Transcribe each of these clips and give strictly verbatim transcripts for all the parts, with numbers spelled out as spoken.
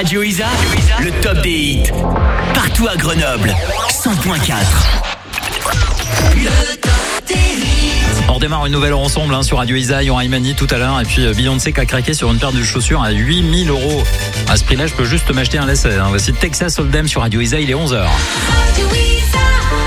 Radio Isa, le top des hits. Partout à Grenoble, cent point quatre. Le top des hits. On redémarre une nouvelle heure ensemble hein, sur Radio Isa. Il y aura Imani tout à l'heure. Et puis Beyoncé qui a craqué sur une paire de chaussures à huit mille euros. À ce prix-là, je peux juste m'acheter un lacet. Hein. Voici Texas Hold'em sur Radio Isa. Il est onze heures. Radio Isa.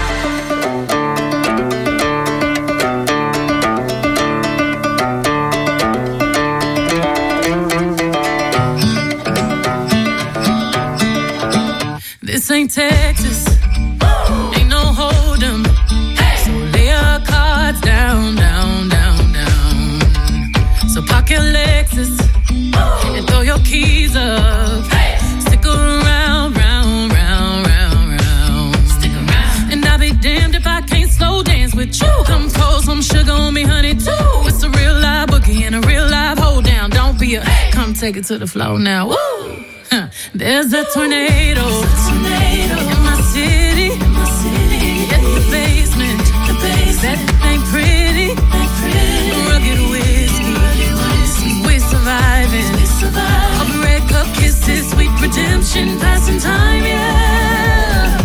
This ain't Texas, ain't no hold'em. So lay your cards down, down, down, down. So park your Lexus and throw your keys up. Stick around, round, round, round, round. Stick around. And I'll be damned if I can't slow dance with you. Come pour some sugar on me, honey, too. It's a real live boogie and a real live hold down. Don't be a, come take it to the floor now. Woo! There's a tornado, tornado in my city, in my city. At the basement, the basement. That ain't pretty, ain't pretty. Rugged whiskey, rugged whiskey. We're surviving, we survive. I'll break up kisses, sweet redemption, passing time, yeah.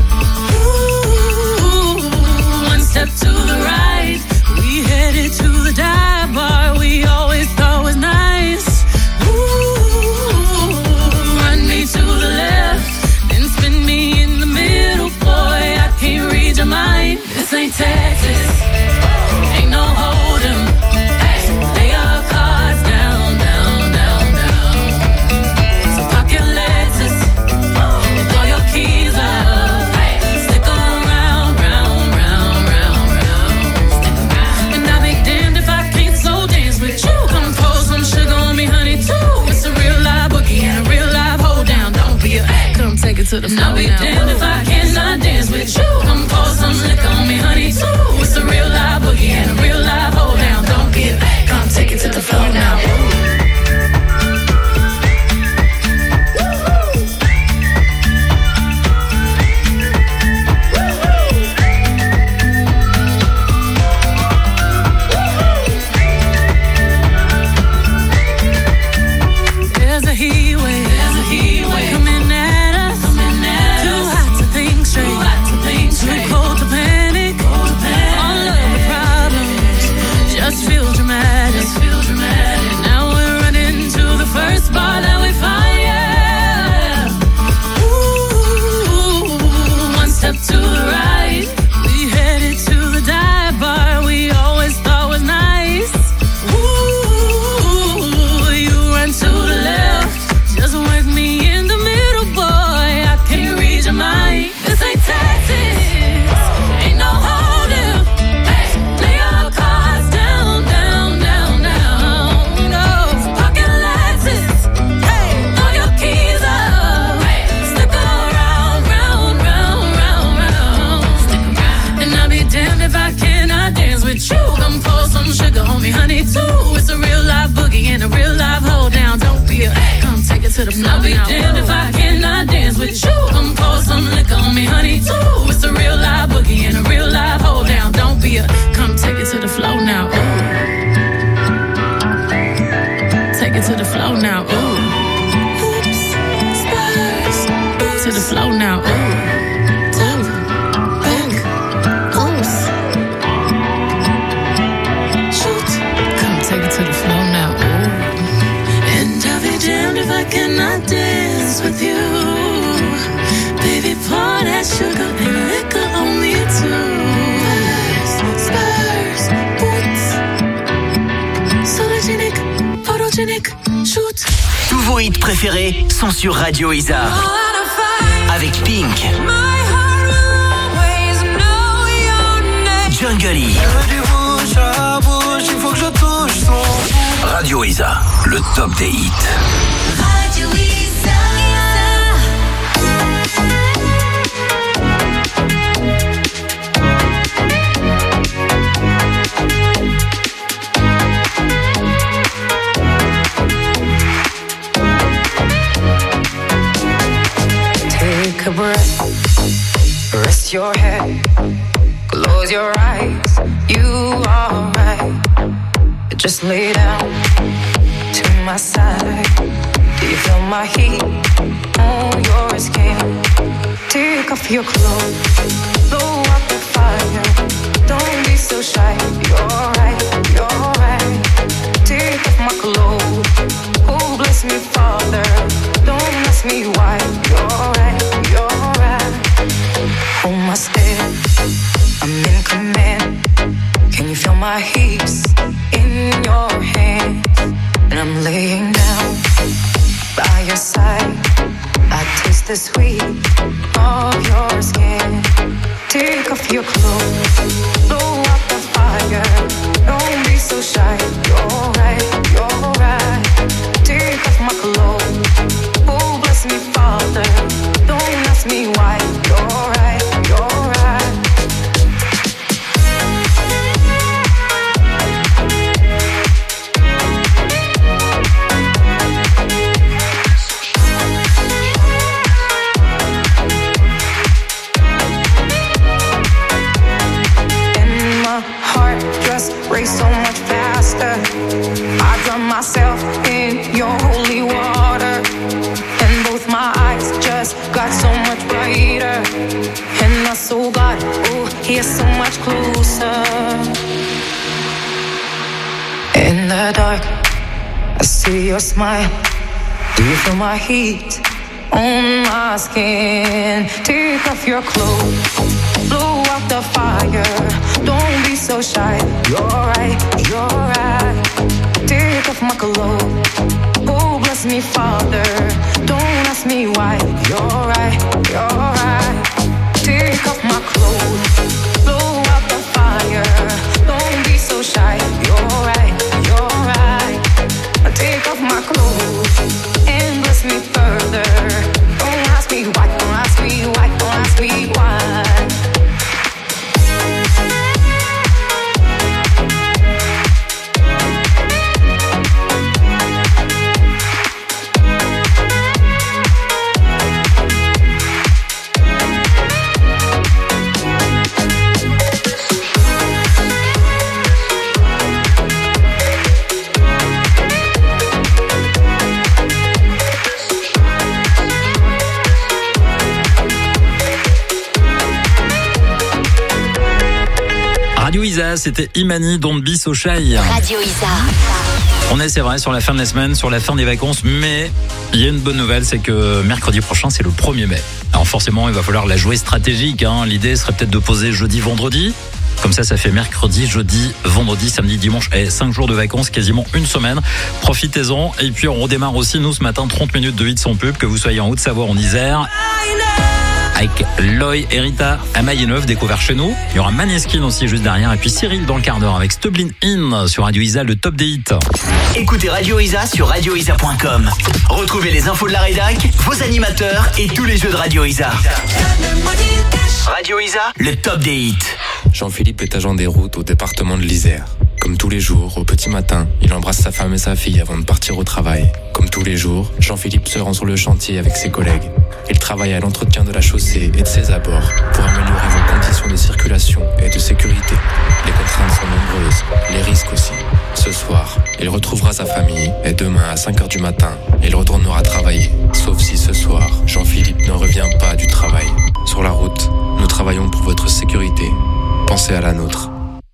Ooh, one step to the right, we headed to the dive bar we always thought was nice. To the left, then spin me in the middle, boy, I can't read your mind. This ain't Texas, ain't no hold'em. So lay your cards down, down, down, down. So park your Lexus and throw your keys up. Stick around, round, round, round, round. And I'll be damned if I can't slow dance with you. Come pour some sugar on me, honey, too. It's a real live boogie and a real live hold down. Don't be a, come take it to the floor. I'll be damned if I cannot dance with you. Come pour some liquor on me, honey, too. It's a real live boogie and a real live hold down. Don't be a, come take it to the floor now. There's a heat wave, there's a heat wave coming at us, coming at us. Too hot to think straight, too hot to think straight. Too cold to panic, cold to panic. All of the problems just feel dramatic, just feel dramatic. Now we're running to the first bar that we find, yeah. Ooh, one step to the right, we headed to the dive bar we always thought was nice. Ooh, you run to the left, just work me in the middle, boy, I can't read your mind. This ain't Texas, ain't no hold'em. Lay your cards down, down, down, down. No, pocket Lexus, throw your keys up. Stick around, round, round, round, round. And I'll be damned if I cannot dance with you. Come pour some sugar on me, honey, too. It's a real live boogie and a real live hold down. Don't be a, come take it to the floor. I'll be damned if I cannot dance with you. Come pour some liquor on me, honey, too. It's a real live boogie and a real live hold down. Don't be a, come take it to the floor now. Ooh. Take it to the floor now. Ooh. Oops, Spurs. To the floor now. Ooh. Ooh. Back. Oops. Shoot. Come take it to the floor now. Ooh. And I'll be damned if I cannot dance with you. Baby, pour that sugar and liquor on me too. Spurs, boots. Sologenic, photogenic, shoot. Tous vos hits préférés sont sur Radio Isa. Avec Pink, Jungle, Radio Isa, le top des hits. Radio Isa. Take a breath, rest your head, close your eyes, you are right. Just lay down to my side. Do you feel my heat on your skin? Take off your clothes, blow out the fire. Don't be so shy. You're right, you're right. Take off my clothes. Oh, bless me, Father. Don't ask me why. You're right, you're right. Hold my step, I'm in command. Can you feel my hips in your hands? And I'm laying down by your side. I taste the sweet of your skin. Take off your clothes, blow out the fire. Don't be so shy. You're right, you're right. Take off my clothes. Oh, bless me, Father. Don't ask me why. You're right, you're right. Race so much faster. I drown myself in your holy water, and both my eyes just got so much brighter. And I saw God, oh, He's so much closer. In the dark, I see your smile. Do you feel my heat on my skin? Take off your clothes, blow out the fire. Don't be so shy. You're right, you're right. Take off my clothes. Oh, bless me, Father. Don't ask me why. You're right, you're right. Take off my clothes. Blow out the fire. Don't be so shy. You're right, you're right. Take off my clothes and bless me further. Don't ask me why. Don't ask me why. Don't ask me why. Radio Isa, c'était Imani, Don't Be So Shy. Radio Isa. On est, c'est vrai, sur la fin de la semaine, sur la fin des vacances, mais il y a une bonne nouvelle, c'est que mercredi prochain, c'est le premier mai. Alors forcément, il va falloir la jouer stratégique, hein. L'idée serait peut-être de poser jeudi, vendredi. Comme ça, ça fait mercredi, jeudi, vendredi, samedi, dimanche. Et cinq jours de vacances, quasiment une semaine. Profitez-en. Et puis, on redémarre aussi, nous, ce matin, trente minutes de hits sans pub, que vous soyez en Haute-Savoie, en Isère. Avec Loy et Rita à Mailleneuve, découvert chez nous. Il y aura Maneskin aussi juste derrière. Et puis Cyril dans le quart d'heure avec Stublin In sur Radio Isa, le top des hits. Écoutez Radio Isa sur radio isa point com. Retrouvez les infos de la rédac, vos animateurs et tous les jeux de Radio Isa. Radio Isa, le top des hits. Jean-Philippe est agent des routes au département de l'Isère. Comme tous les jours, au petit matin, il embrasse sa femme et sa fille avant de partir au travail. Comme tous les jours, Jean-Philippe se rend sur le chantier avec ses collègues. Il travaille à l'entretien de la chaussée et de ses abords pour améliorer vos conditions de circulation et de sécurité. Les contraintes sont nombreuses, les risques aussi. Ce soir, il retrouvera sa famille et demain à cinq heures du matin, il retournera travailler. Sauf si ce soir, Jean-Philippe ne revient pas du travail. Sur la route, nous travaillons pour votre sécurité. Pensez à la nôtre.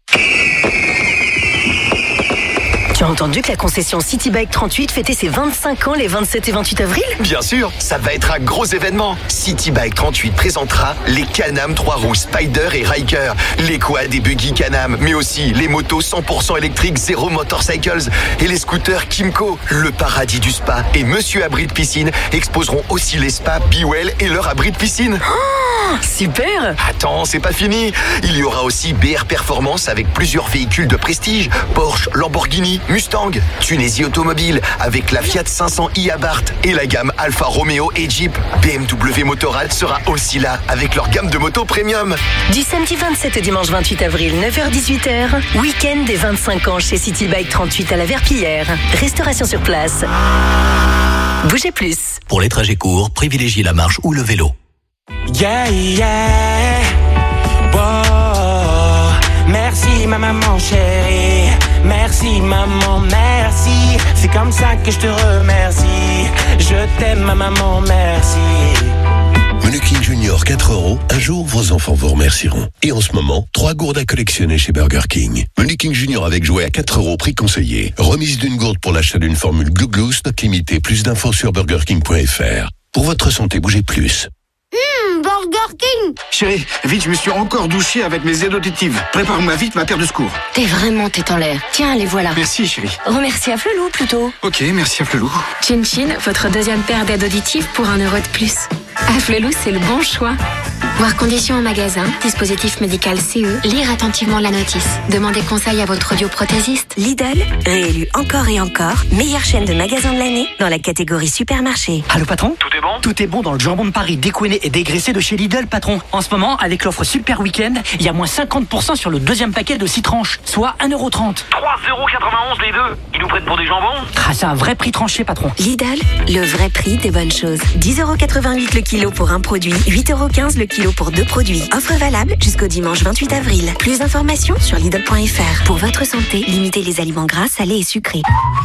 Tu as entendu que la concession City Bike trente-huit fêtait ses vingt-cinq ans les vingt-sept et vingt-huit avril? Bien sûr, ça va être un gros événement. City Bike trente-huit présentera les Can-Am trois roues Spider et Ryker, les quads et buggy Can-Am, mais aussi les motos cent pour cent électriques Zero Motorcycles et les scooters Kimco. Le paradis du spa et Monsieur Abri de Piscine exposeront aussi les spas Bewell et leur abri de piscine. Oh, super! Attends, c'est pas fini. Il y aura aussi B R Performance avec plusieurs véhicules de prestige, Porsche, Lamborghini, Mustang, Tunisie Automobile avec la Fiat cinq cents i Abarth et la gamme Alfa Romeo et Jeep. B M W Motorrad sera aussi là avec leur gamme de motos premium. Du samedi vingt-sept au dimanche vingt-huit avril, neuf heures dix-huit heures, week-end des vingt-cinq ans chez City Bike trente-huit à la Verpillière. Restauration sur place. Bougez plus. Pour les trajets courts, privilégiez la marche ou le vélo. Yeah, yeah. Wow. Merci ma maman chérie. Merci maman, merci. C'est C'est comme ça que je te remercie. Je t'aime ma maman, merci. Menu King Junior quatre euros. Un jour, vos enfants vous remercieront. Et en ce moment, trois gourdes à collectionner chez Burger King. Menu King Junior avec jouet à quatre euros, prix conseillé. Remise d'une gourde pour l'achat d'une formule Glou Glou, stock limité. Plus d'infos sur burger king point f r. Pour votre santé, bougez plus. Hum, Burger King. Chérie, vite, je me suis encore douché avec mes aides auditives. Prépare-moi vite ma paire de secours. T'es vraiment tête en l'air. Tiens, les voilà. Merci, chérie. Remercie à Flelou, plutôt. Ok, merci à Flelou. Chin Chin, votre deuxième paire d'aides auditives pour un euro de plus. À Flelou, c'est le bon choix. Voir conditions en magasin, dispositif médical C E, lire attentivement la notice. Demandez conseil à votre audioprothésiste. Lidl, réélu encore et encore, meilleure chaîne de magasins de l'année dans la catégorie supermarché. Allô patron ? Tout est bon ? Tout est bon dans le jambon de Paris découiné et dégraissé de chez Lidl, patron. En ce moment, avec l'offre Super Week-end, il y a moins cinquante pour cent sur le deuxième paquet de six tranches, soit un euro trente. trois euros quatre-vingt-onze les deux. Ils nous prennent pour des jambons ? Ah, c'est un vrai prix tranché, patron. Lidl, le vrai prix des bonnes choses. dix euros quatre-vingt-huit le kilo pour un produit, huit euros quinze le kilo pour deux produits. Offre valable jusqu'au dimanche vingt-huit avril. Plus d'informations sur Lidl point f r. Pour votre santé, limitez les aliments gras, salés et sucrés.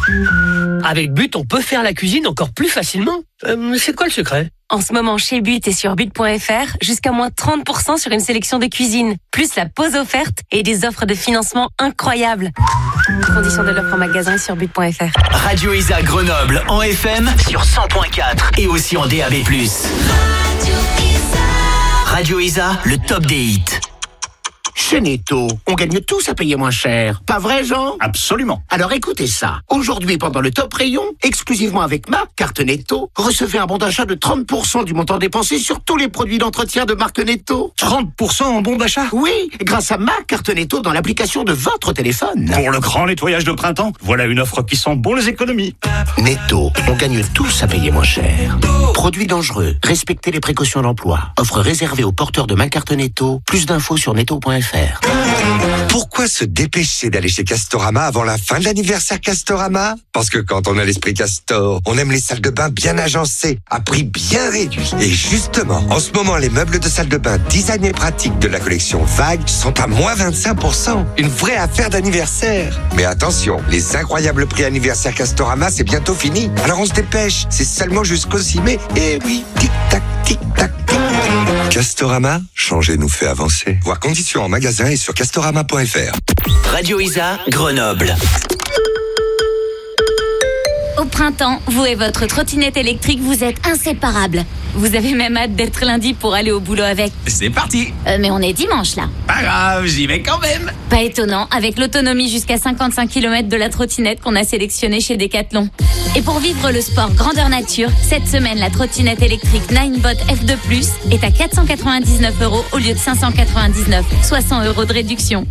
Avec But, on peut faire la cuisine encore plus facilement. Euh, c'est quoi le secret ? En ce moment, chez But et sur but point f r, jusqu'à moins trente pour cent sur une sélection de cuisine, plus la pause offerte et des offres de financement incroyables. Conditions de l'offre en magasin et sur but point f r. Radio Isa Grenoble en F M sur cent point quatre et aussi en D A B plus. Radio Isa. Radio Isa, le top des hits. Chez Netto, on gagne tous à payer moins cher. Pas vrai, Jean ? Absolument. Alors écoutez ça. Aujourd'hui, pendant le top rayon, exclusivement avec ma carte Netto, recevez un bon d'achat de trente pour cent du montant dépensé sur tous les produits d'entretien de marque Netto. trente pour cent en bon d'achat ? Oui, grâce à ma carte Netto dans l'application de votre téléphone. Pour le grand nettoyage de printemps, voilà une offre qui sent bon les économies. Netto, on gagne tous à payer moins cher. Produits dangereux, respectez les précautions d'emploi. Offre réservée aux porteurs de ma carte Netto. Plus d'infos sur netto point f r. Pourquoi se dépêcher d'aller chez Castorama avant la fin de l'anniversaire Castorama ? Parce que quand on a l'esprit Castor, on aime les salles de bain bien agencées, à prix bien réduit. Et justement, en ce moment, les meubles de salle de bain design et pratique de la collection Vague sont à moins vingt-cinq pour cent. Une vraie affaire d'anniversaire. Mais attention, les incroyables prix anniversaire Castorama, c'est bientôt fini. Alors on se dépêche, c'est seulement jusqu'au six mai. Et oui, tic-tac, tic-tac, tic. Castorama, changer nous fait avancer. Voir conditions en magasin et sur castorama point f r. Radio Isa Grenoble. Au printemps, vous et votre trottinette électrique, vous êtes inséparables. Vous avez même hâte d'être lundi pour aller au boulot avec. C'est parti. Euh, mais on est dimanche là. Pas grave, j'y vais quand même. Pas étonnant, avec l'autonomie jusqu'à cinquante-cinq kilomètres de la trottinette qu'on a sélectionnée chez Decathlon. Et pour vivre le sport grandeur nature, cette semaine, la trottinette électrique Ninebot F deux plus est à quatre cent quatre-vingt-dix-neuf euros au lieu de cinq cent quatre-vingt-dix-neuf, soit cent euros de réduction.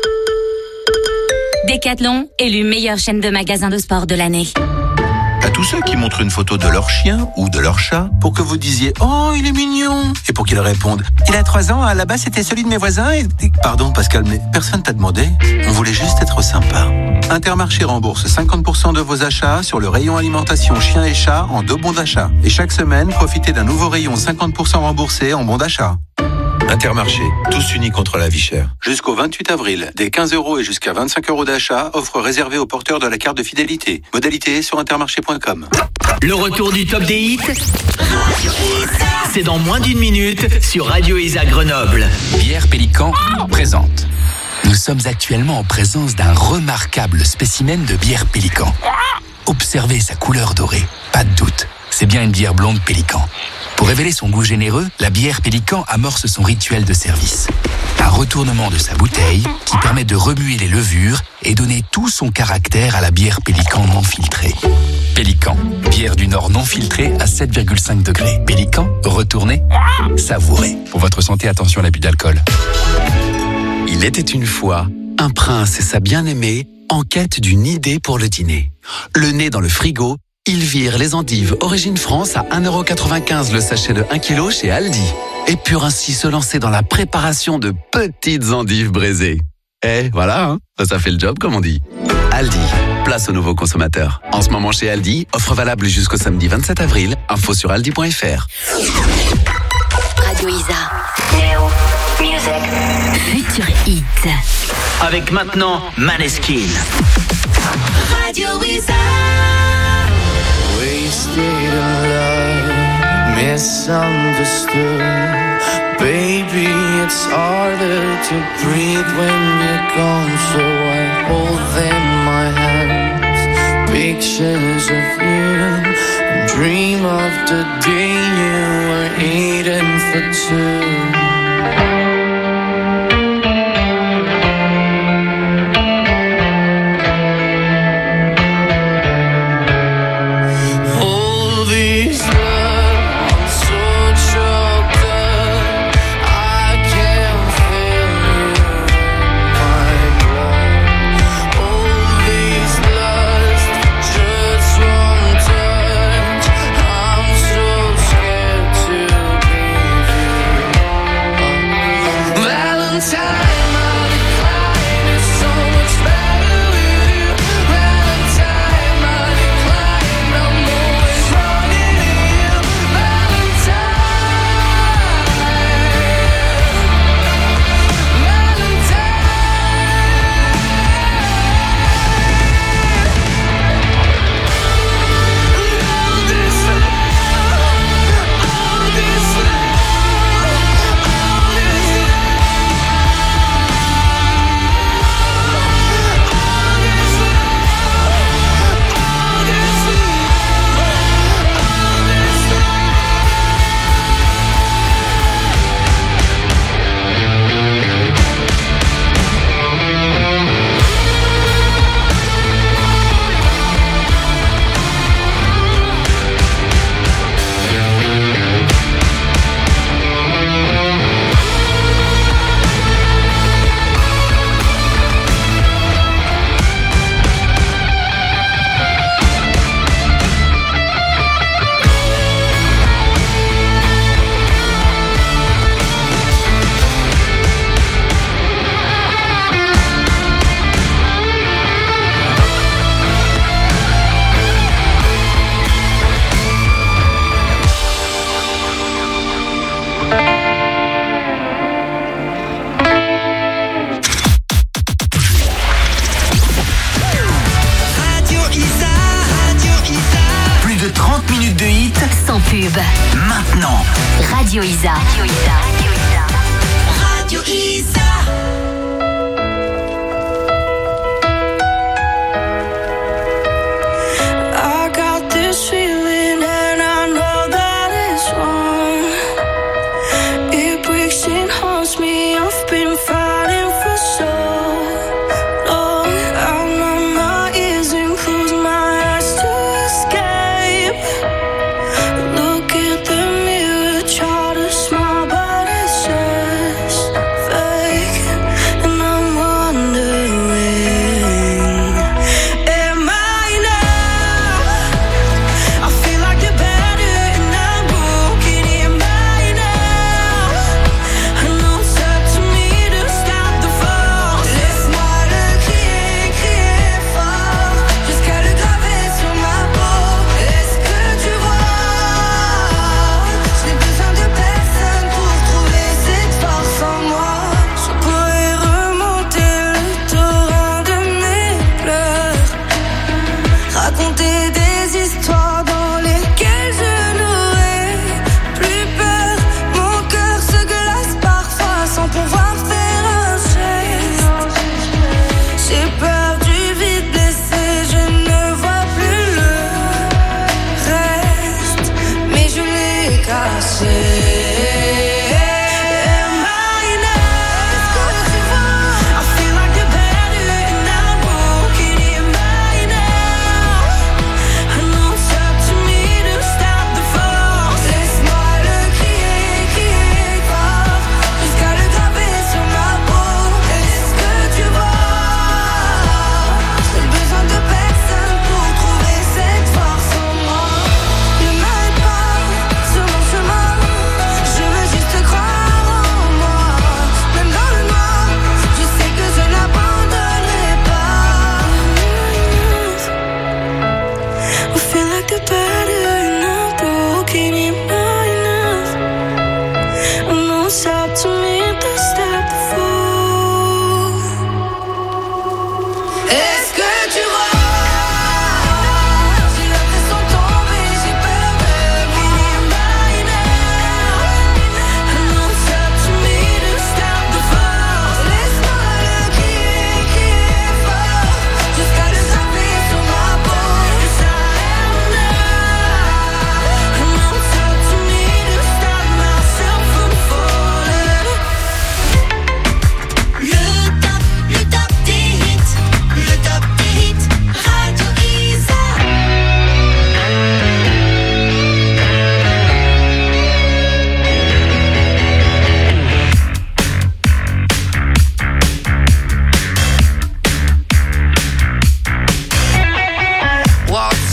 Decathlon, élu meilleure chaîne de magasins de sport de l'année. À tous ceux qui montrent une photo de leur chien ou de leur chat pour que vous disiez « Oh, il est mignon !» et pour qu'ils répondent « Il a trois ans, à la base c'était celui de mes voisins et... » Pardon Pascal, mais personne t'a demandé. On voulait juste être sympa. Intermarché rembourse cinquante pour cent de vos achats sur le rayon alimentation chien et chat en deux bons d'achat. Et chaque semaine, profitez d'un nouveau rayon cinquante pour cent remboursé en bons d'achat. Intermarché, tous unis contre la vie chère. Jusqu'au vingt-huit avril, des quinze euros et jusqu'à vingt-cinq euros d'achat, offre réservée aux porteurs de la carte de fidélité. Modalité sur intermarché point com. Le retour du top des hits, c'est dans moins d'une minute sur Radio Isa Grenoble. Bière Pélican présente. Nous sommes actuellement en présence d'un remarquable spécimen de bière Pélican. Observez sa couleur dorée, pas de doute, c'est bien une bière blonde Pélican. Pour révéler son goût généreux, la bière Pélican amorce son rituel de service. Un retournement de sa bouteille qui permet de remuer les levures et donner tout son caractère à la bière Pélican non filtrée. Pélican, bière du Nord non filtrée à sept virgule cinq degrés. Pélican, retournez, savourez. Pour votre santé, attention à l'abus d'alcool. Il était une fois un prince et sa bien-aimée en quête d'une idée pour le dîner. Le nez dans le frigo, ils virent les endives Origine France à un euro quatre-vingt-quinze le sachet de un kilo chez Aldi et purent ainsi se lancer dans la préparation de petites endives braisées. Eh, voilà, hein, ça fait le job comme on dit. Aldi, place aux nouveaux consommateurs. En ce moment chez Aldi, offre valable jusqu'au samedi vingt-sept avril. Info sur aldi point f r. Radio Isa. Neo Music. Futur Hit. Avec maintenant Maneskin. Radio Isa. misunderstood. Baby, it's harder to breathe when you're gone, so I hold in my hands pictures of you and dream of the day you were eating for two. Maintenant, Radio Isa. Radio Isa. Radio Isa. I got this feeling and I know that it's wrong. It breaks and haunts me. I've been fighting for so long. I numb my ears and close my eyes to escape. Look at the mirror, try to smile, but it's just fake. And I'm wondering, am I now? I feel like the better and I'm broken. Am I now? I know it's up to me to stop the fall. Laisse-moi le crier, crier fort, jusqu'à le graver sur ma peau. Est-ce que tu vois? J'ai besoin de personne pour trouver cette force en moi. Je pourrais remonter le torrent de mes pleurs, raconter des histoires dans lesquelles je n'aurais plus peur. Mon cœur se glace parfois sans pouvoir faire un geste. J'ai peur du vide blessé, je ne vois plus le reste, mais je l'ai caché. Am I now? Est-ce que tu vois? I feel like the better and I'm broken. Am I now? I know it's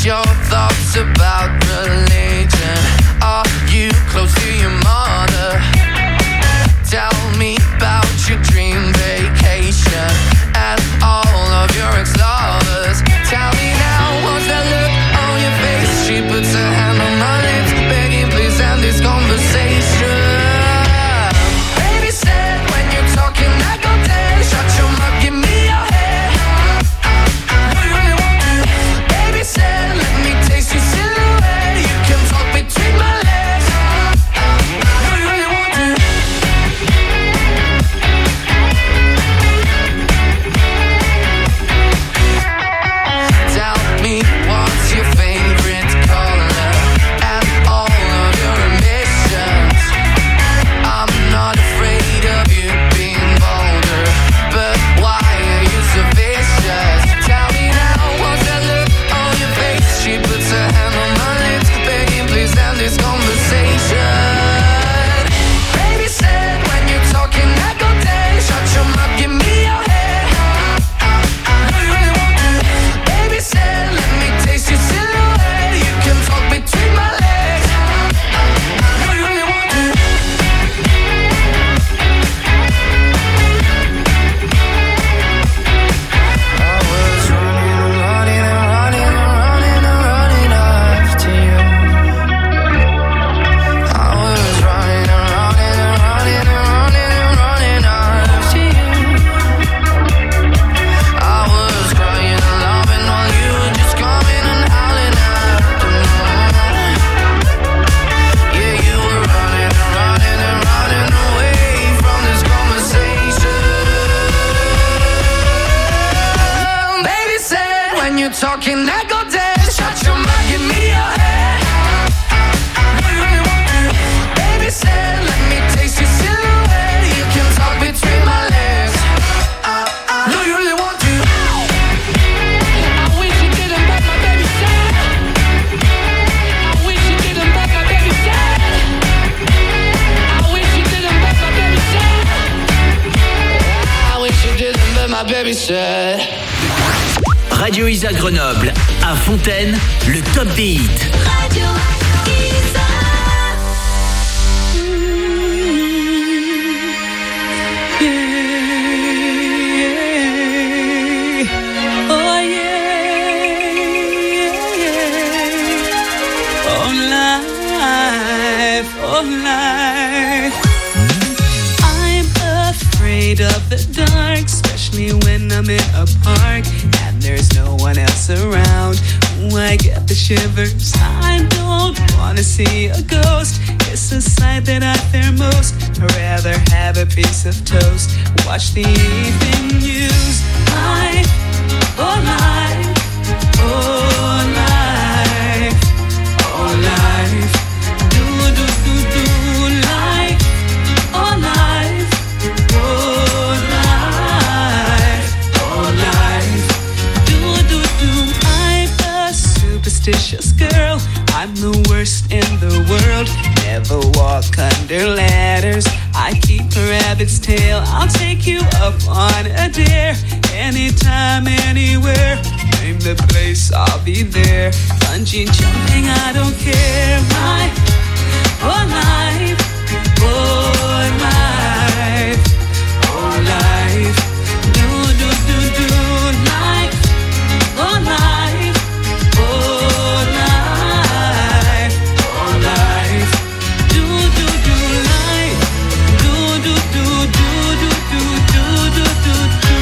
your thoughts about religion? Are you close to your mother? Tell me about your dream vacation and all of your ex-lovers. Tell me now, what's that look on your face? She puts her hand on my lips, begging please end this conversation. Baby said when you're talking I go dead. Shut your mouth, give me your head. Do you really want to? Baby said let me taste your silhouette. You can talk between my legs. Do you really want to? Tell me what's your favorite color and all of your ambitions. I'm not afraid of you being bolder, but why are you so vicious? Tell me now, what's that look on your face? She puts her hand on my lips, begging please end this conversation. Baby said when you're talking I go dead. Shut your mouth, give me your head. Do you really want to? Baby said let me taste your silhouette. You can talk between my legs. Do you really want to? I was running and running and running and running and running after you. I was running and running and running and running and running after you. I was crying and loving while you were just coming and howling after me. Yeah, you were running and running and running away from this conversation. Baby said when you're talking I go dead. Shut your mouth, give me your head. Do you really want to? Baby said let me taste your silhouette. You can talk between my legs. Do you really want to? I wish you didn't, but my baby said. I wish you didn't, but my baby said. I wish you didn't, but my baby said. I wish you didn't, but my baby said. Radio Isa Grenoble, à Fontaine, le top des hits. Radio Isa. Oh yeah, oh life, oh life. I'm afraid of the dark, especially when I'm in a park and there's no one else around. Ooh, I get the shivers. I don't wanna see a ghost. It's the sight that I fear most. I'd rather have a piece of toast. Watch the evening news. Life, oh life, oh life, oh life. Do do do do life, oh life, oh life, oh life. Do do do. I'm a superstitious girl. I'm the worst in the world. Never walk under ladders. I keep a rabbit's tail. I'll take you up on a dare. Anytime, anywhere. Name the place, I'll be there. Bungee jumping, I don't care. My, oh life, oh life, oh life. Do, do, do, do, life, oh life, oh life, oh life. Do, do, do, life. Do, do, do, do, do, do, do, do, do, do.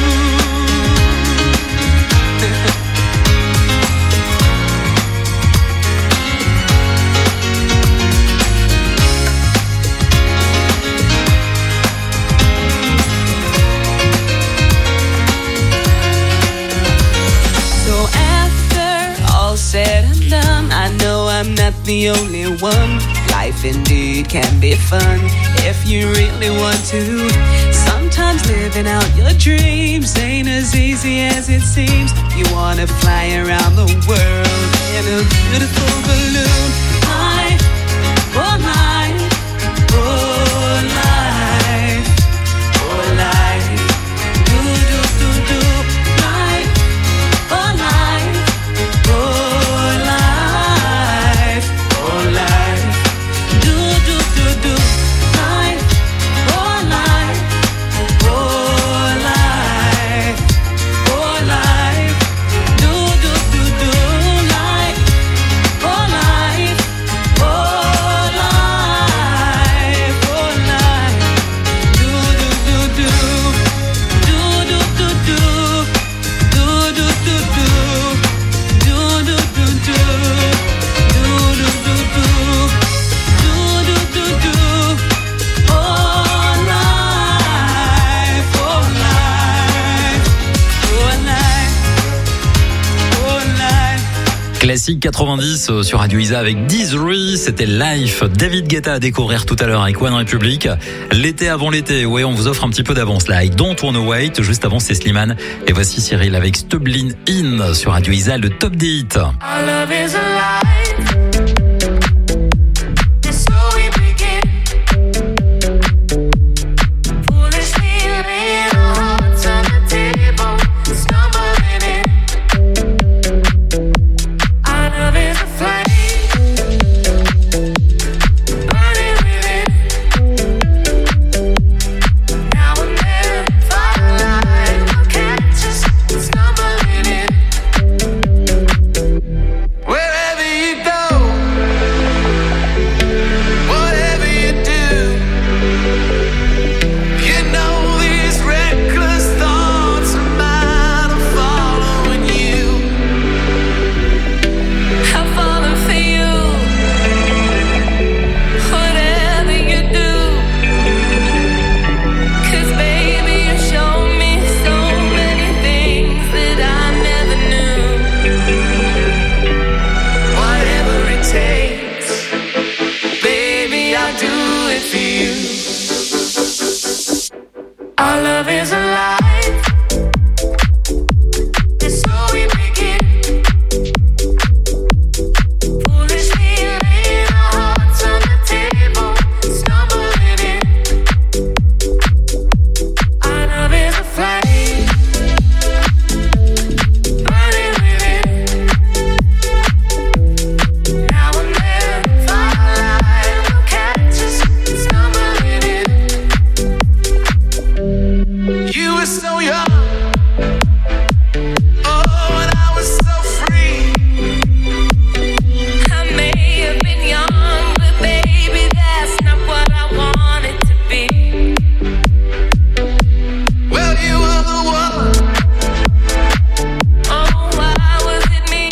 So after all said and done, I know I'm not the only one. Life indeed can be fun if you really want to. Sometimes living out your dreams ain't as easy as it seems. You wanna fly around the world in a beautiful balloon. Life, oh life, oh life, oh life. Do, do, do, do. Life, oh life, oh life. Classique quatre-vingt-dix sur Radio Isa avec Deezery, c'était Life. David Guetta à découvrir tout à l'heure avec One Republic. L'été avant l'été, ouais, on vous offre un petit peu d'avance là avec Don't Wanna Wait. Juste avant, c'est Slimane. Et voici Cyril avec Stublin In sur Radio Isa, le top des hits. Our love is alive. It's so we begin. Foolishly laying our hearts on the table, stumbling in. Our love is a flame, burning within. Now and then, firelight will catch us, stumbling in. Wherever you go, whatever you do, you know these reckless thoughts of mine are following you. I'm falling for you. Whatever you do, 'cause baby you show me so many things that I never knew. Whatever it takes, baby, I'll do it for you. Our love is alive. It's so we begin. Foolishly laying our hearts on the table, stumbling in. Our love is a flame, burning within. Now and then, firelight will catch us, stumbling in. You were so young, oh, and I was so free. I may have been young, but baby, that's not what I wanted to be. Well, you were the one. Oh, why was it me?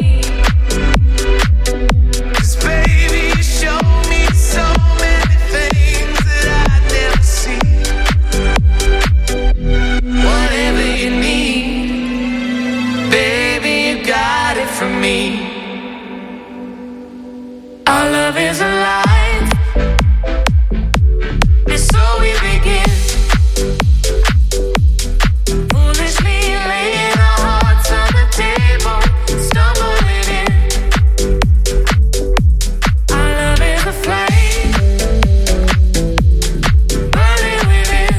'Cause baby, you showed me so many things that I'd never seen. Whatever you need, baby, you got it from me. Our love is alive. It's so we begin. Foolishly laying our hearts on the table, stumbling in. Our love is a flame, burning within.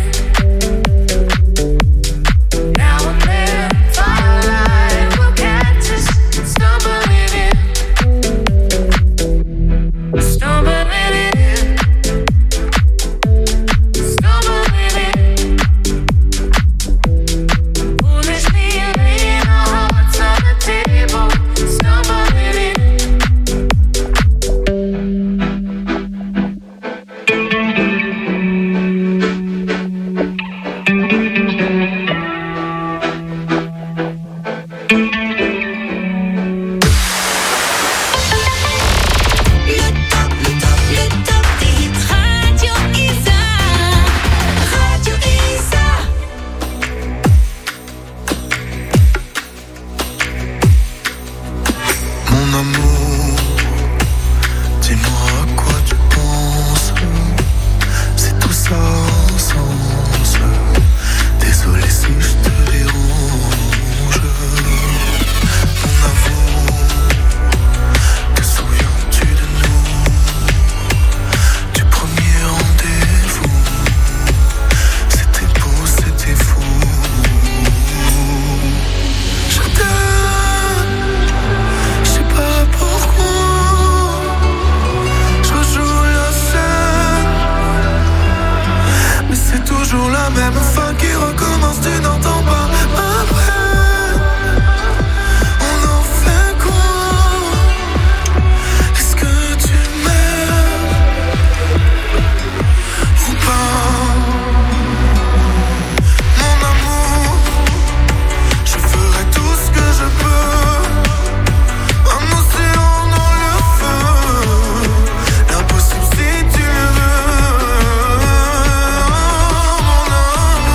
Now and then, firelight will catch us, stumbling in. Stumbling in. Stumbling in. Foolishly laying our hearts on the table, stumbling in. Radio Isa. Radio Isa. Mon amour, dis-moi à quoi tu penses. C'est tout ça sans sens. Désolé si je te dérange. Mon amour, te souviens-tu de nous? Du premier rendez-vous. C'était beau, c'était fou. Je t'aime. Je sais pas pourquoi je rejoue la scène, mais c'est toujours la même fin qui recommence. Tu n'entends pas ma peine. On en fait quoi? Est-ce que tu m'aimes ou pas? Mon amour, je ferai tout ce que je peux. Un océan dans le feu, impossible si tu le veux. Mon amour,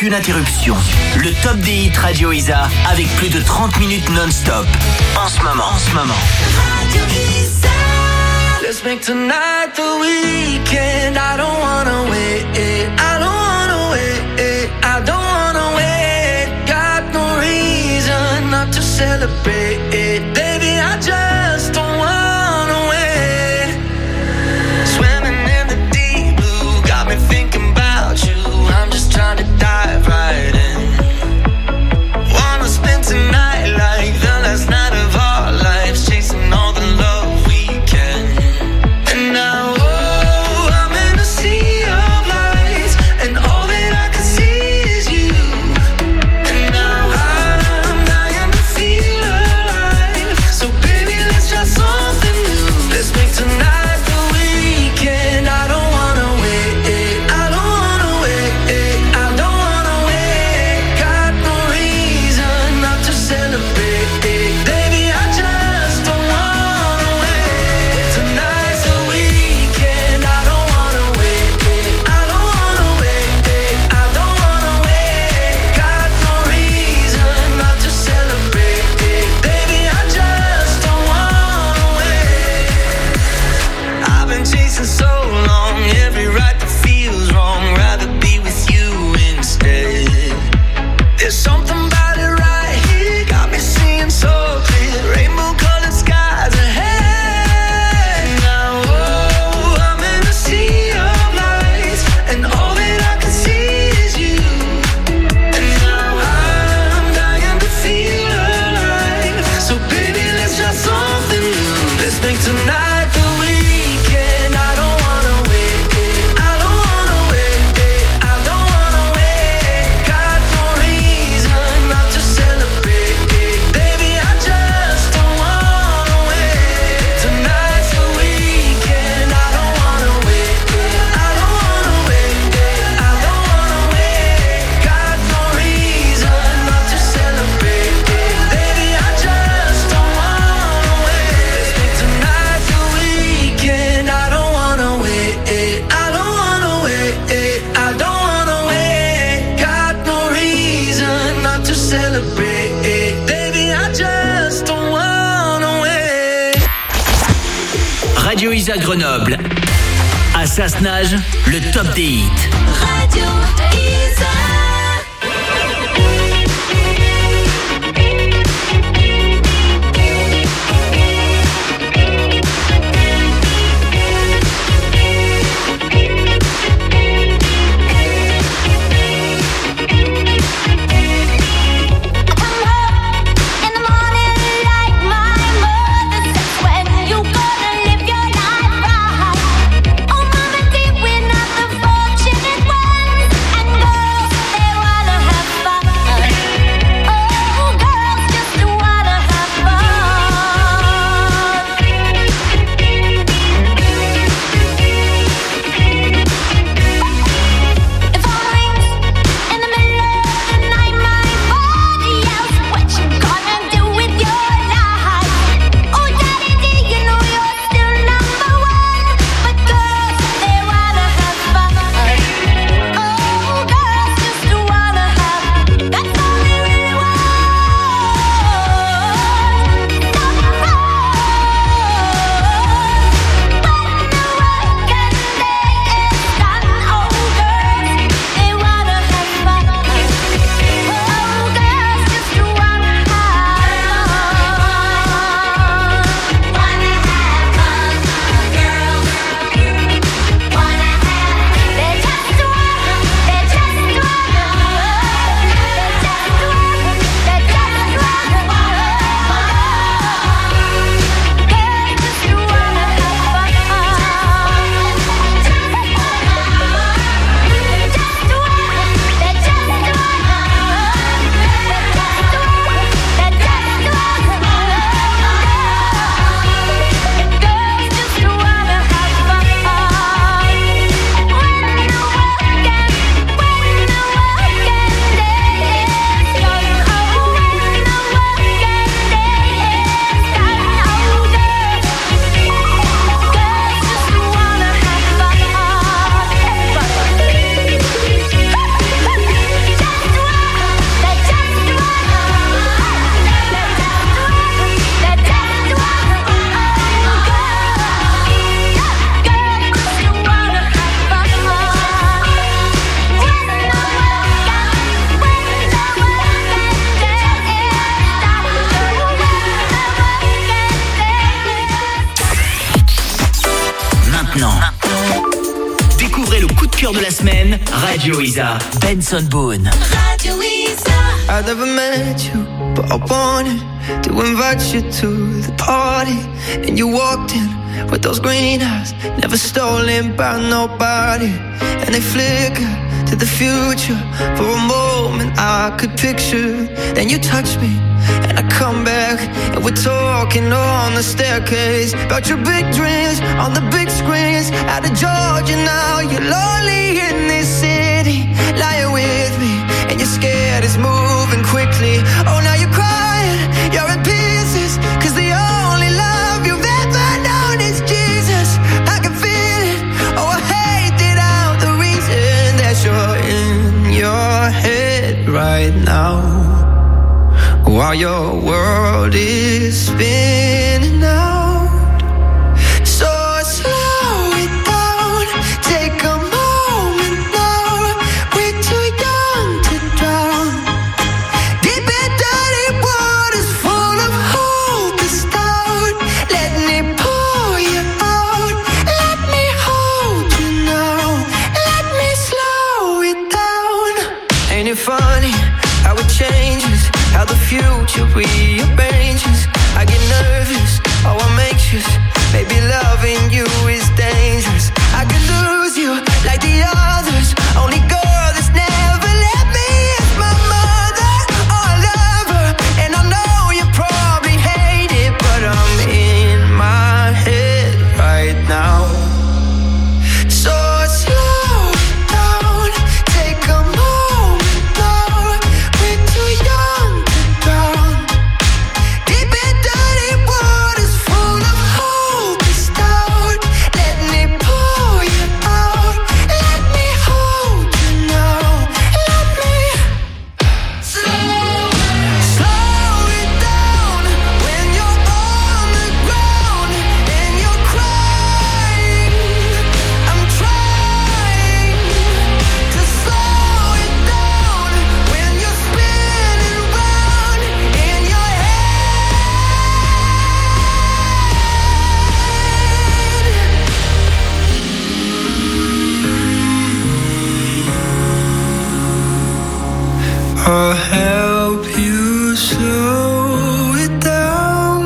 aucune interruption. Le top des hits Radio Isa avec plus de trente minutes non-stop. En ce moment, en ce moment. Radio Isa. Let's make tonight the weekend. I don't wanna wait. I don't wanna wait. I don't wanna wait. Got no reason not to celebrate. Baby, I just don't wanna wait. Swimming in the deep blue, got me thinking about you. I'm just trying to dive right in. Wanna spend tonight like the last night of our lives, chasing all the love we can. And now, oh, I'm in a sea of lights, and all that I can see is you. And now I'm dying to feel alive. So baby, let's try something new. Let's make tonight the weekend. I don't wanna wait. I don't wanna wait. I don't wanna wait. Got no reason not to celebrate. Baby, I just don't wanna wait. Tonight's the weekend. I don't wanna wait. I don't wanna wait. I don't wanna wait. Got no reason not to celebrate. Baby, I just don't wanna wait. I've been chasing so long, every right that feels wrong. Rather be with you instead. There's something about it right here, got me seeing so clear. Rainbow colored skies ahead. Now, oh, I'm in a sea of lights, and all that I can see is you. And now I'm dying to feel alive. So baby, let's try something new. Let's make tonight the weekend. I don't wanna wait. I don't wanna wait. I don't wanna wait. Got no reason not to celebrate. Baby, I just don't wanna wait. Tonight's the weekend. I don't wanna wait. I don't wanna wait. I don't wanna wait. Got no reason not to celebrate. Baby, I just don't wanna wait. Let's make tonight the weekend. I don't wanna wait. I don't wanna wait. I don't wanna wait. Got no reason not to celebrate. Baby, I just don't wanna wait. Radio Isa Grenoble. À Sassenage, le top des hits. Radio Isa. In the morning, like my mother says, when you gonna live your life right? Oh, mama, dear, we're not the fortunate ones, and girls Radio Isa, Benson Boone. Radio Isa. I never met you, but I wanted to invite you to the party. And you walked in with those green eyes, never stolen by nobody. And they flickered to the future. For a moment I could picture. Then you touched me and I come back, and we're talking on the staircase about your big dreams on the big screens. Out of Georgia now, you're lonely in this city, lying with me, and you're scared it's moving quickly. Oh, now you're crying, you're in pieces, cause the only love you've ever known is Jesus. I can feel it, oh I hate it out, the reason that you're in your head right now, while your world is spinning out. So slow it down, take a moment now. We're too young to drown. Deep and dirty waters full of hope is down. Let me pour you out. Let me hold you now. Let me slow it down. Ain't it funny how it changes, how the future rearranges. I get nervous, oh I'm anxious. Baby, loving you is dangerous. I could lose you like the others. Only girl that's never let me is my mother. Oh, I love her, and I know you probably hate it, but I'm in my head right now. So slow down, take a moment now. We're too young to drown. Deep and dirty waters full of hope is down. Let me pour you out. Let me hold you now. Let me slow, slow it down. When you're on the ground and you're crying, I'm trying to slow it down. When you're spinning round in your head, I'll help you slow it down.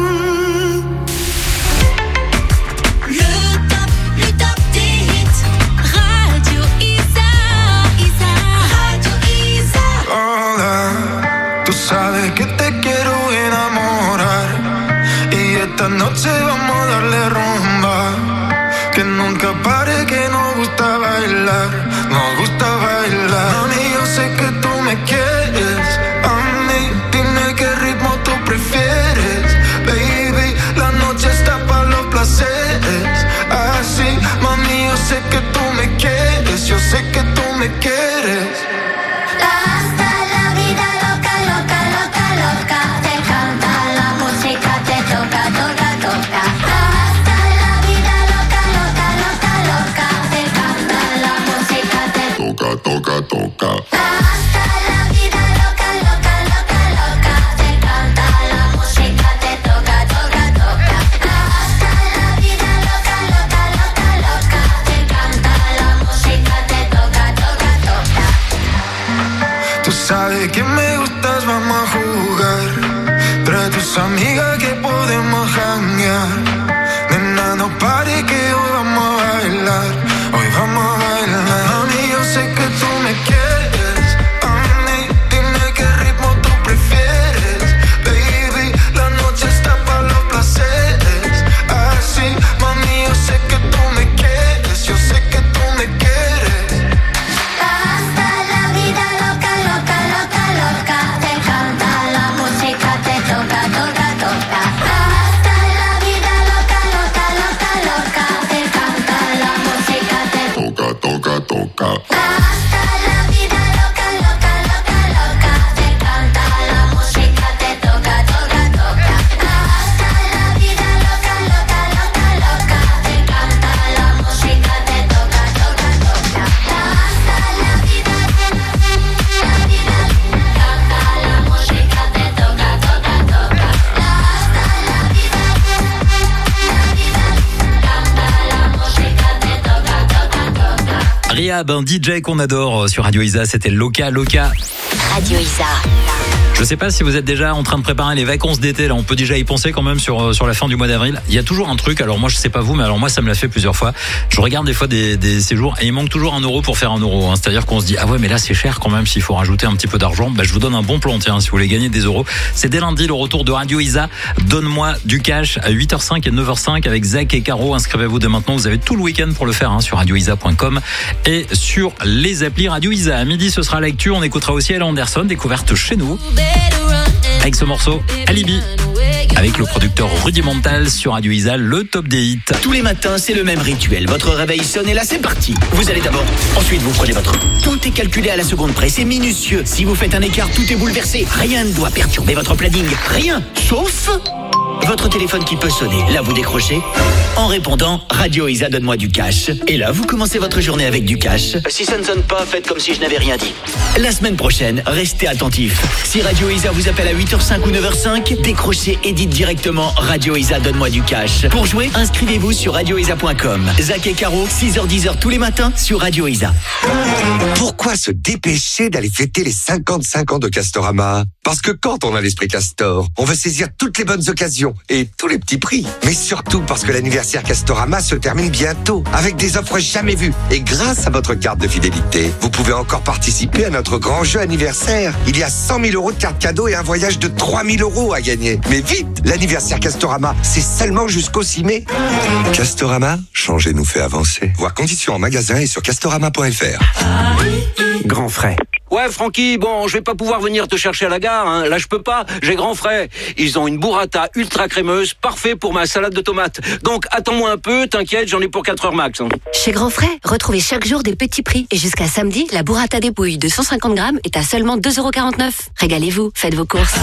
Le top, le top des hits. Radio Isa, Isa. Radio Isa. Hola, tú sabes que te quiero enamorar y esta noche vamos a darle rumba. Que nunca pare, que nos gusta bailar, nos gusta bailar. Mami, yo sé que tú me quieres, a mí dime qué ritmo tú prefieres. Baby, la noche está para los placeres. Así, mami, yo sé que tú me quieres, yo sé que tú me quieres. Hasta la vida loca, loca, loca, loca. Te canta la música, te toca, toca, toca. Hasta la vida loca, loca, loca, loca. Te canta la música, te Toca, toca, toca. Hasta la vida loca, loca, loca, loca. Te canta la música, te toca, toca, toca. Hasta la vida loca, loca, loca, loca. Te canta la música, te toca, toca, toca. Tú sabes que me gustas, vamos a jugar. Trae tus amigas que podemos janguear. Nena, no pare que hoy vamos a bailar. Hoy vamos a bailar. Mami, yo sé que tú me quieres. A mí, dime qué ritmo tú prefieres. Baby, la noche está para los placeres. Así, mami, yo sé que tú me quieres. Yo sé que tú me quieres. Hasta la vida loca, loca, loca, loca. Te canta la música, te toca, toca, toca. Hasta la vida loca, loca, loca, loca. Te canta la música. Rehab, un D J qu'on adore sur Radio Isa, c'était Loca Loca. Radio Isa. Je sais pas si vous êtes déjà en train de préparer les vacances d'été. Là, on peut déjà y penser quand même sur sur la fin du mois d'avril. Il y a toujours un truc. Alors moi, je sais pas vous, mais alors moi, ça me l'a fait plusieurs fois. Je regarde des fois des, des séjours et il manque toujours un euro pour faire un euro. Hein. C'est-à-dire qu'on se dit ah ouais, mais là c'est cher quand même. S'il faut rajouter un petit peu d'argent, bah je vous donne un bon plan. Tiens, si vous voulez gagner des euros, c'est dès lundi le retour de Radio Isa. Donne-moi du cash à huit heures cinq et neuf heures cinq avec Zach et Caro. Inscrivez-vous dès maintenant. Vous avez tout le week-end pour le faire hein, sur radio isa point com et sur les applis Radio Isa. À midi, ce sera l'actu. On écoutera aussi Ella Anderson, découverte chez nous. Avec ce morceau, Alibi, avec le producteur Rudimental sur Radio Isa, le top des hits. Tous les matins, c'est le même rituel. Votre réveil sonne et là, c'est parti. Vous allez d'abord, ensuite vous prenez votre... Tout est calculé à la seconde près, c'est minutieux. Si vous faites un écart, tout est bouleversé. Rien ne doit perturber votre planning. Rien, sauf... votre téléphone qui peut sonner. Là, vous décrochez. En répondant, Radio Isa, donne-moi du cash. Et là, vous commencez votre journée avec du cash. Si ça ne sonne pas, faites comme si je n'avais rien dit. La semaine prochaine, restez attentifs. Si Radio Isa vous appelle à huit heures cinq ou neuf heures cinq, décrochez et dites directement Radio Isa, donne-moi du cash. Pour jouer, inscrivez-vous sur radio isa point com. Zach et Caro, six heures dix tous les matins sur Radio Isa. Pourquoi se dépêcher d'aller fêter les cinquante-cinq ans de Castorama? Parce que quand on a l'esprit Castor, on veut saisir toutes les bonnes occasions et tous les petits prix. Mais surtout parce que l'anniversaire Castorama se termine bientôt avec des offres jamais vues. Et grâce à votre carte de fidélité, vous pouvez encore participer à notre grand jeu anniversaire. Il y a cent mille euros de cartes cadeaux et un voyage de trois mille euros à gagner. Mais vite, l'anniversaire Castorama, c'est seulement jusqu'au six mai. Castorama, changer nous fait avancer. Voir conditions en magasin et sur castorama point f r. Grand frais. Ouais, Francky, bon, je vais pas pouvoir venir te chercher à la gare, hein. Là, je peux pas, j'ai grand frais. Ils ont une burrata ultra crémeuse, parfait pour ma salade de tomates. Donc, attends-moi un peu, t'inquiète, j'en ai pour quatre heures max. Hein. Chez Grand Frais, retrouvez chaque jour des petits prix. Et jusqu'à samedi, la burrata dépouille de cent cinquante grammes est à seulement deux euros quarante-neuf. Régalez-vous, faites vos courses.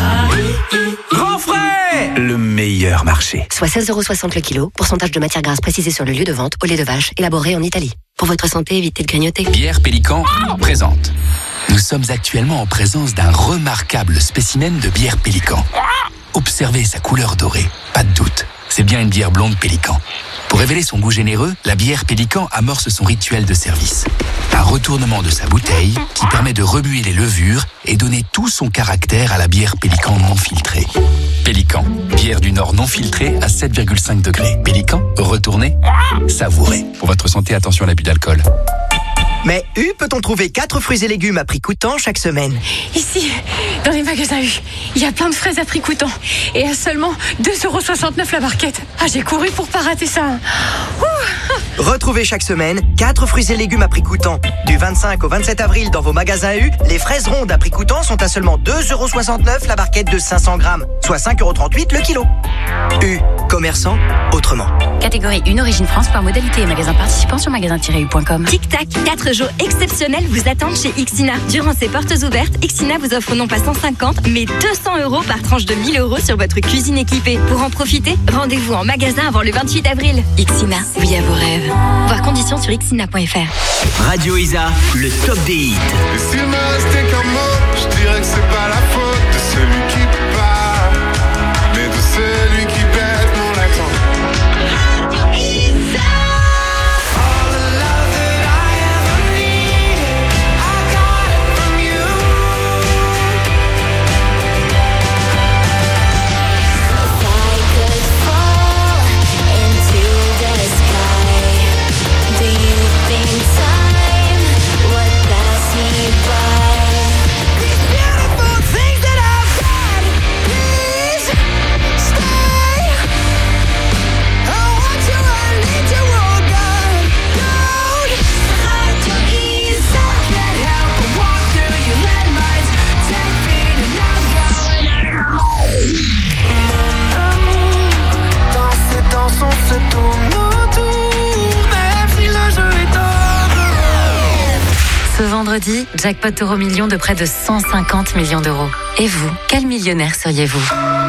Grand frais! Le meilleur marché. Soit seize euros soixante le kilo, pourcentage de matière grasse précisé sur le lieu de vente, au lait de vache, élaboré en Italie. Pour votre santé, évitez de grignoter. Bière Pélican présente. Nous sommes actuellement en présence d'un remarquable spécimen de bière Pélican. Observez sa couleur dorée, pas de doute, c'est bien une bière blonde Pélican. Pour révéler son goût généreux, la bière Pélican amorce son rituel de service. Un retournement de sa bouteille qui permet de remuer les levures et donner tout son caractère à la bière Pélican non filtrée. Pélican, bière du Nord non filtrée à sept virgule cinq degrés. Pélican, retournez, savourez. Pour votre santé, attention à l'abus d'alcool. Mais U, peut-on trouver quatre fruits et légumes à prix coûtant chaque semaine? Ici, dans les magasins U, il y a plein de fraises à prix coûtant. Et à seulement deux euros soixante-neuf la barquette. Ah, j'ai couru pour pas rater ça. Ouh. Retrouvez chaque semaine quatre fruits et légumes à prix coûtant. Du vingt-cinq au vingt-sept avril dans vos magasins U, les fraises rondes à prix coûtant sont à seulement deux euros soixante-neuf la barquette de cinq cents grammes, soit cinq euros trente-huit le kilo. U, commerçant autrement. Catégorie une Origine France, par modalité et magasin participant sur magasin tiret u point com. Tic-tac, quatre jours exceptionnels vous attendent chez Ixina. Durant ces portes ouvertes, Ixina vous offre non pas cent cinquante, mais deux cents euros par tranche de mille euros sur votre cuisine équipée. Pour en profiter, rendez-vous en magasin avant le vingt-huit avril. Ixina, oui à vos rêves. Voir conditions sur ixina point f r. Radio Isa, le top des hits. Et s'il me restait qu'un mot, je dirais que c'est pas la faute de celui qui part, mais de celui qui baisse mon accent. Ce vendredi, jackpot euro million de près de cent cinquante millions d'euros. Et vous, quel millionnaire seriez-vous?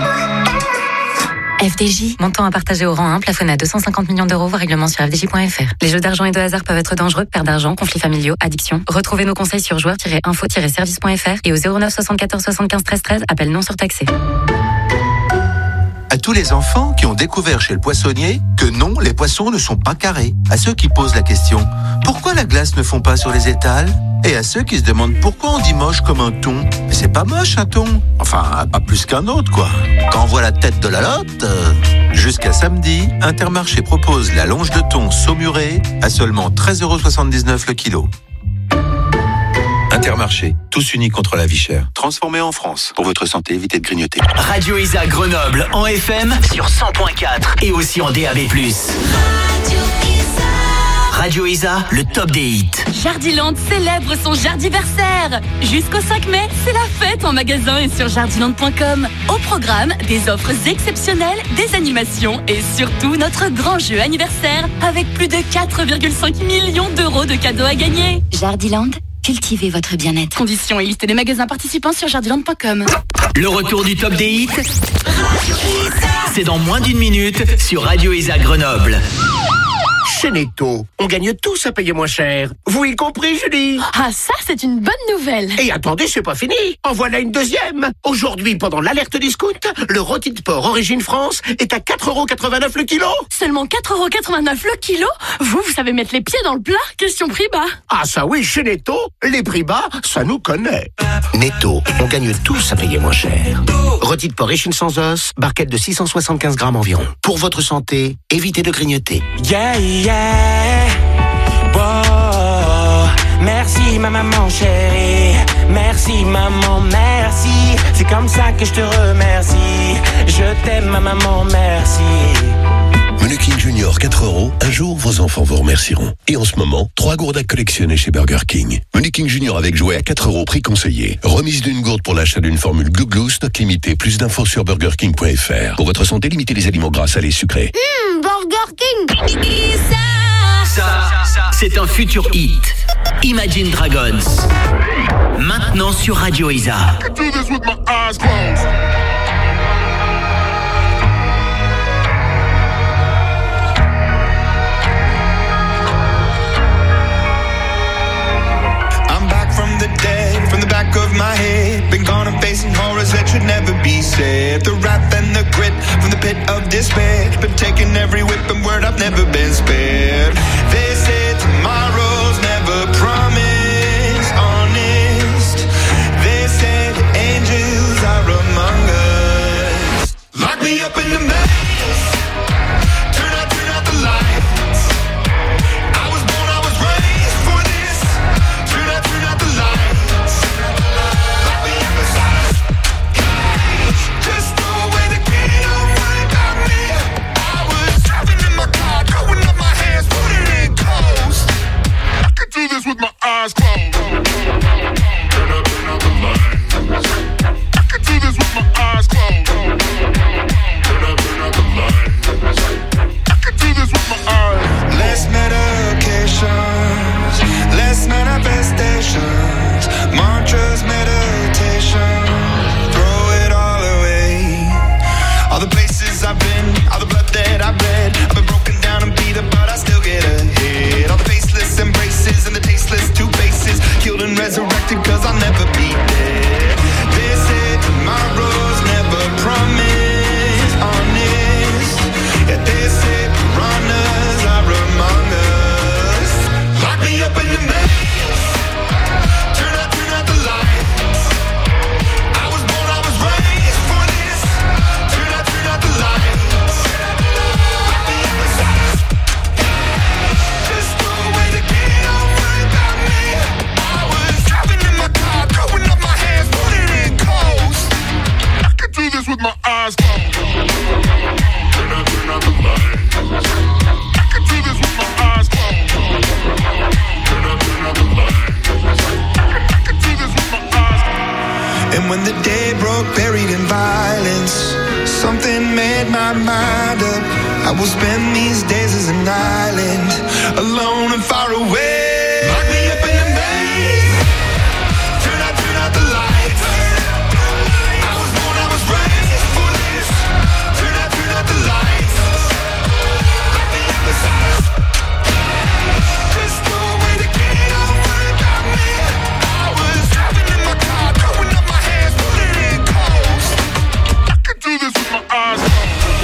F D J, montant à partager au rang un, plafonné à deux cent cinquante millions d'euros, voir règlement sur f d j point f r. Les jeux d'argent et de hasard peuvent être dangereux, perte d'argent, conflits familiaux, addiction. Retrouvez nos conseils sur joueurs tiret info tiret service point f r et au zéro neuf soixante-quatorze soixante-quinze treize treize, appel non surtaxé. tous les enfants qui ont découvert chez le poissonnier que non, les poissons ne sont pas carrés. À ceux qui posent la question « Pourquoi la glace ne fond pas sur les étals ?» Et à ceux qui se demandent pourquoi on dit moche comme un thon. Mais c'est pas moche un thon. Enfin, pas plus qu'un autre, quoi. Quand on voit la tête de la lotte... euh, Jusqu'à samedi, Intermarché propose la longe de thon saumurée à seulement treize euros soixante-dix-neuf le kilo. Intermarché, tous unis contre la vie chère. Transformé en France. Pour votre santé, évitez de grignoter. Radio Isa Grenoble en F M sur cent point quatre et aussi en D A B plus. Radio Isa, le top des hits. Jardiland célèbre son jardiversaire. Jusqu'au cinq mai, c'est la fête en magasin et sur jardiland point com. Au programme, des offres exceptionnelles, des animations et surtout notre grand jeu anniversaire avec plus de quatre virgule cinq millions d'euros de cadeaux à gagner. Jardiland, cultivez votre bien-être. Conditions et liste des magasins participants sur jardiland point com. Le retour du top des hits, c'est dans moins d'une minute sur Radio Isa Grenoble. Chez Netto, on gagne tous à payer moins cher. Vous y compris, Julie? Ah, ça, c'est une bonne nouvelle. Et attendez, c'est pas fini. En voilà une deuxième. Aujourd'hui, pendant l'alerte discount, le rôti de porc Origine France est à quatre euros quatre-vingt-neuf le kilo. Seulement quatre euros quatre-vingt-neuf le kilo? Vous, vous savez mettre les pieds dans le plat? Question prix bas. Ah ça oui, chez Netto, les prix bas, ça nous connaît. Netto, on gagne tous à payer moins cher. Rôti de porc Échine sans os, barquette de six cent soixante-quinze grammes environ. Pour votre santé, évitez de grignoter. Yeah, yeah. Wow. Merci ma maman chérie. Merci maman, merci. C'est comme ça que je te remercie. Je t'aime ma maman, merci. Menu King Junior quatre euros, un jour vos enfants vous remercieront. Et en ce moment, trois gourdes à collectionner chez Burger King. Menu King Junior avec jouet à quatre euros, prix conseillé. Remise d'une gourde pour l'achat d'une formule Glouglou, stock limité. Plus d'infos sur burger king point f r. Pour votre santé, limitez les aliments gras, salés, sucrés. Mmh, Burger King. Ça, c'est un futur hit. Imagine Dragons. Maintenant sur Radio Isa. The dead from the back of my head. Been gone and facing horrors that should never be said. The wrath and the grit from the pit of despair. Been taking every whip and word, I've never been spared. They say tomorrow's never promised. Honest. They say the angels are among us. Lock me up in the maze. Turn out, turn out the lights. I was born, I was raised for this. Turn out, turn out the lights. Lock me up inside. Hey, just throw away the key, don't worry about me. I was driving in my car, throwing up my hands, putting it in coast. I could do this with my eyes closed. Turn out, turn out the lights. I could do this with my eyes closed. Turn out, turn out the lights. I could do this with my eyes. Less medications, less manifestations, mantras, meditation, throw it all away. All the places I've been, all the blood that I've bled, I've been broken down and beat up, but I still get ahead. All the faceless embraces and the tasteless two faces, killed and resurrected, cause I'll never be dead. They say tomorrow's never promised, honest. Yeah, they say piranhas are among us. Lock me up in the maze. Turn out, turn out the lights. I was born, I was raised for this. Turn out, turn out the lights. Lock me up inside. Just throw away the key, don't worry about me. I was driving in my car, throwing up my hands, putting it in coast. I could do this with my eyes closed. Turn out, turn out the lights. I could do this with my eyes closed. Turn out, turn out the lights. I could do this with my eyes closed. And when the day broke, buried in violence, something made my mind up. I will spend these days as an island, alone and far away. Lock me up in the maze. Turn out, turn out the lights. I was born, I was raised for this. Turn out, turn out the lights. Lock me up inside. Just throw away the key, don't worry about me. I was driving in my car, throwing up my hands, putting it in coast. I could do this with my eyes closed.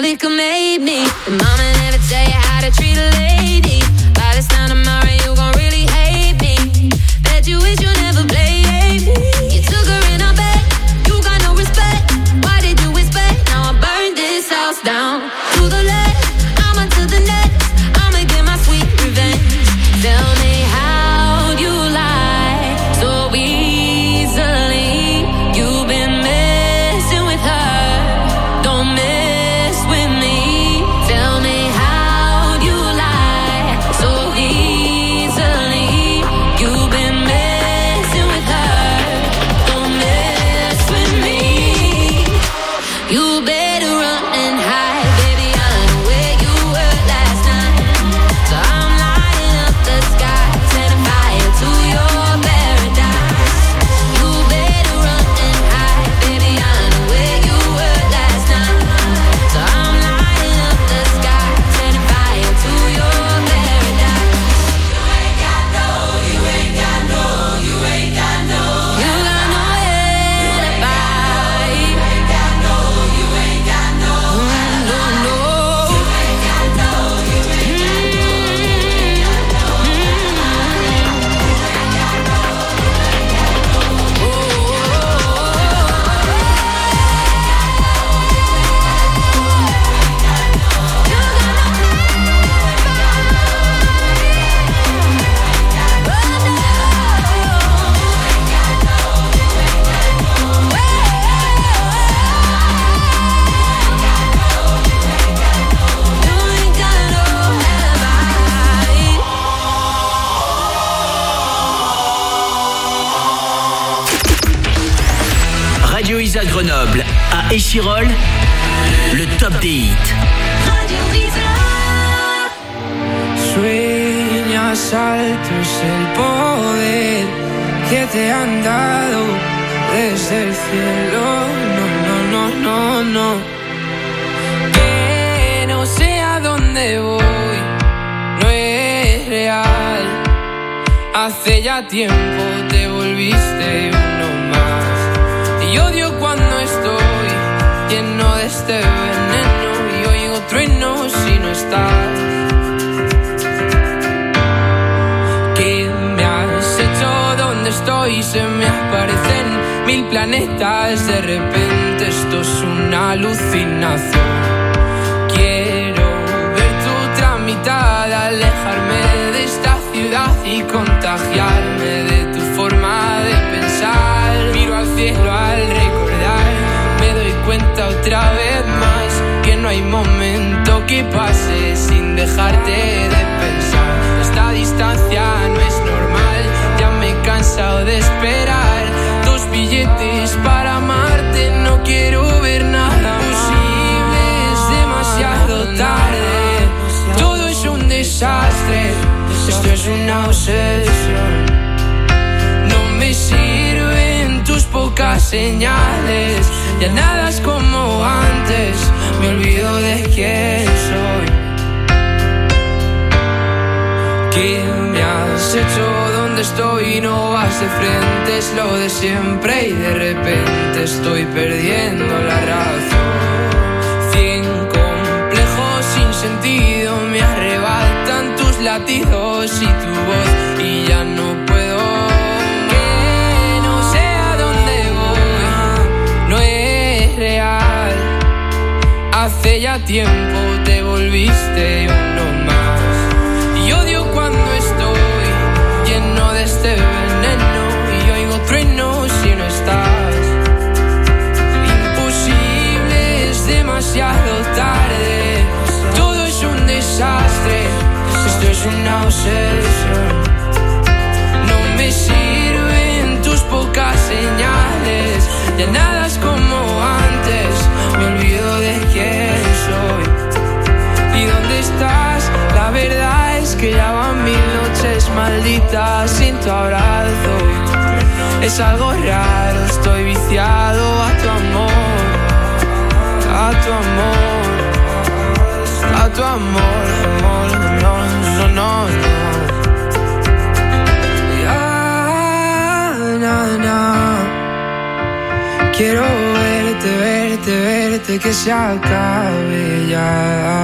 pick a maybe. And mama never tell you how to treat a lady. By this time tomorrow you gon' really hate me. Bet you wish you never played me. You took her in a bed, you got no respect. Why did you expect? Now I burned this house down. To the left, I'm onto the next. I'ma get my sweet revenge. Tell me how you lie so easily. You've been messing with her. Don't mess with me. Tell me how you lie so easily. You've been messing with her. Don't mess with me. You better run and hide, baby. I know where you were last night. So I'm lighting up the sky, setting fire to your paradise. You better run and hide, baby. I know where you were last night. So I'm lighting up the sky, setting fire to your paradise. You ain't got no, you ain't got no, you ain't got no, you got no alibi. You ain't got no, you ain't got no, no, no. You ain't got no, you ain't got Radio Isa Grenoble à Échirol, le top des hits. Sueñas alto es el poder que te han dado desde el cielo. No, no, no, no, no. Que no sé a dónde voy, no es real. Hace ya tiempo te volviste uno más. Y odio cuando estoy lleno de este veneno y oigo truenos si no estás. ¿Qué me has hecho? ¿Dónde estoy? Se me aparecen mil planetas. De repente esto es una alucinación. Quiero ver tu otra mitad, alejarme de esta ciudad y contagiarme de tu forma de pensar. Miro al cielo al recordar, me doy cuenta otra vez más que no hay momento que pase sin dejarte de pensar. Esta distancia no es normal, ya me he cansado de esperar. Dos billetes para amarte, no quiero ver nada posible, es demasiado tarde. Todo es un desastre, esto es una obsesión. No me sirven tus pocas señales, ya nada es como antes, me olvido de quién soy. ¿Qué me has hecho? ¿Dónde estoy? No vas de frente, es lo de siempre y de repente estoy perdiendo la razón. Cien complejos sin sentido me arrebatan tus latidos y tu voz y ya no puedo. Que no sé a dónde voy, no es real. Hace ya tiempo te volviste uno más. Y odio cuando estoy lleno de este veneno y oigo truenos si no estás. Imposible, es demasiado tarde. Todo es un desastre, esto es una obsesión. No me sirven tus pocas señales, ya nada es como antes, me olvido de quién soy. ¿Y dónde estás? La verdad es que ya van mil noches malditas sin tu abrazo. Es algo raro, estoy viciado a tu amor, a tu amor, a tu amor, amor, no, no, no, no. Ya, na, na. Quiero verte, verte, verte, que se acabe callada.